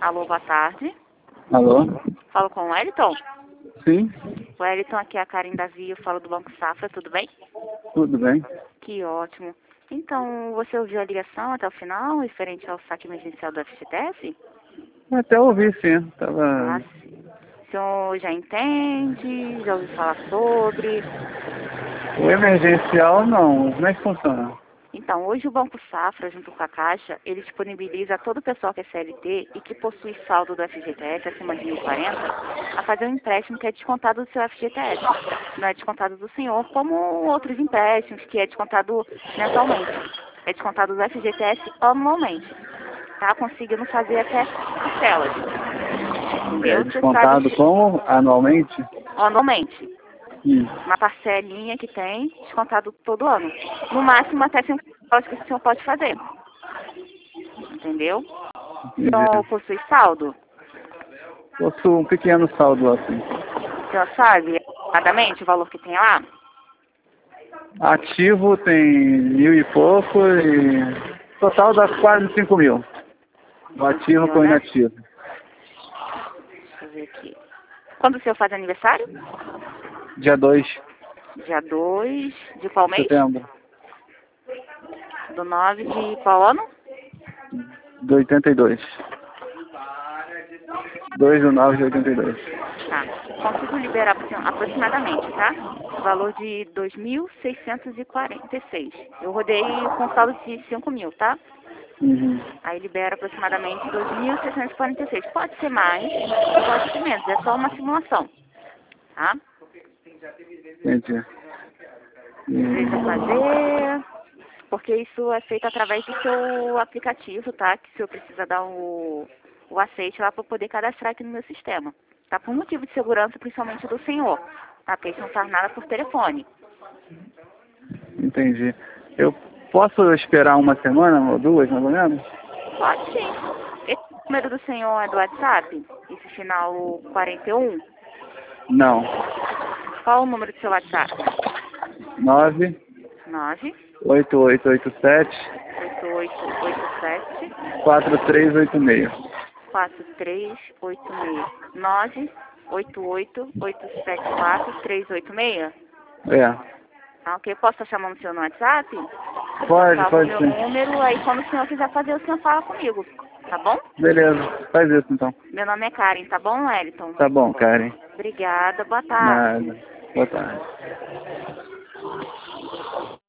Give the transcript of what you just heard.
Alô, boa tarde. Alô? Falo com o Wellington? Sim, O Wellington, aqui é a Karen Davi, eu falo do Banco Safra, tudo bem? tudo bem. Que ótimo. Então, você ouviu a ligação até o final, referente ao saque emergencial do FGTS? Até ouvi, sim. Ah, sim. O senhor já entende? Já ouviu falar sobre? O emergencial, não. Como é que funciona? Então, hoje o Banco Safra, junto com a Caixa, ele disponibiliza a todo o pessoal que é CLT e que possui saldo do FGTS acima de 1.040 a fazer um empréstimo que é descontado do seu FGTS. Não é descontado do senhor, como outros empréstimos, que é descontado mensalmente. É descontado do FGTS anualmente. Tá? Conseguindo fazer até parcelas. É Entendeu? Você descontado sabe, como? Anualmente? anualmente. Sim. Uma parcelinha que tem, descontado todo ano. No máximo até 5 que o senhor pode fazer. Entendeu? O senhor Entendi. possui saldo? Possuo um pequeno saldo lá, assim. O senhor sabe exatamente o valor que tem lá? Ativo tem 1.000 e pouco e total dá quase 5.000. O ativo com o Né? inativo. Deixa eu ver aqui. Quando o senhor faz aniversário? Dia 2 Dia 2 de qual de mês? setembro Do 9 de qual ano? de 82. 2 de 9 de 82. Tá. Consigo liberar pro senhor aproximadamente, tá? Valor de 2.646. Eu rodei com saldo de 5.000, tá? Uhum. Aí libera aproximadamente 2.646. Pode ser mais, pode ser menos. É só uma simulação, tá? Entendi. Precisa fazer, porque isso é feito através do seu aplicativo, tá? Que o senhor precisa dar o aceite lá para poder cadastrar aqui no meu sistema. Tá? Por motivo de segurança, principalmente do senhor. Tá? Porque a gente não faz nada por telefone. Entendi. Eu posso esperar uma semana ou duas, mais ou menos? Pode sim. Esse número do senhor é do WhatsApp? Esse final 41? Não. Qual o número do seu WhatsApp? 9 9 8887 8887 4386. 4386 988874386. É. Tá, ok? Posso estar chamando o senhor no WhatsApp? Pode, Salva o pode meu sim. número, aí quando o senhor quiser fazer, o senhor fala comigo. Tá bom? Beleza, faz isso então. Meu nome é Karen, tá bom, Wellington? Tá bom, Karen. Obrigada, boa tarde. Nada. Boa tarde.